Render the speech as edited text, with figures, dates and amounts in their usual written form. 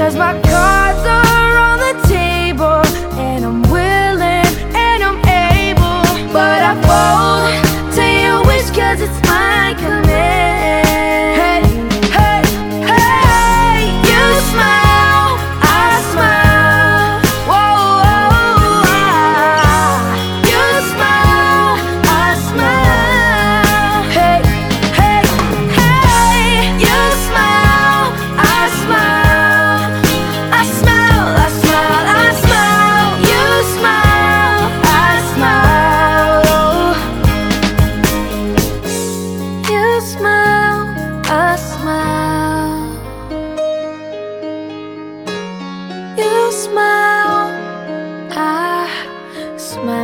'Cause my cards are on the table, and I'm willing and I'm able, but I fold to your wish 'cause it's my command. Hey, hey, hey, you smile, I smile. Whoa, whoa, you smile, I smile. Hey, hey, hey, you smile, I smile. I smile, I smile, I smile. You smile, I smile. You smile, I smile. You smile, I smile.